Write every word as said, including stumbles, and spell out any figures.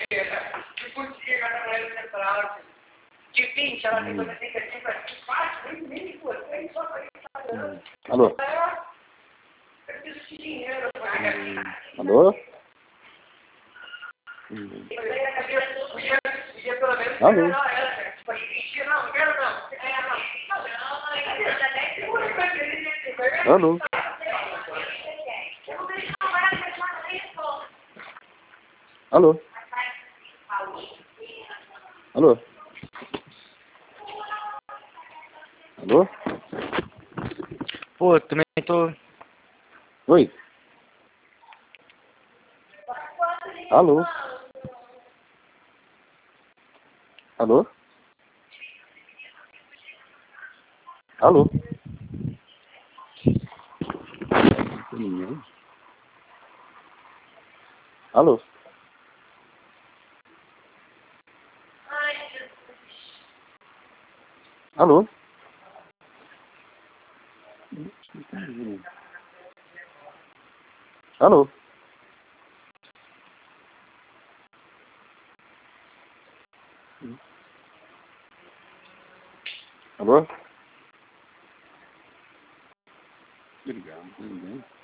Alô? Alô? Alô? Alô? Alô? Alô? Alô? Pô, também tô... Oi? Alô? Alô? Alô? Ninguém? Alô? Alô? Alô? Alô? Obrigado, ninguém.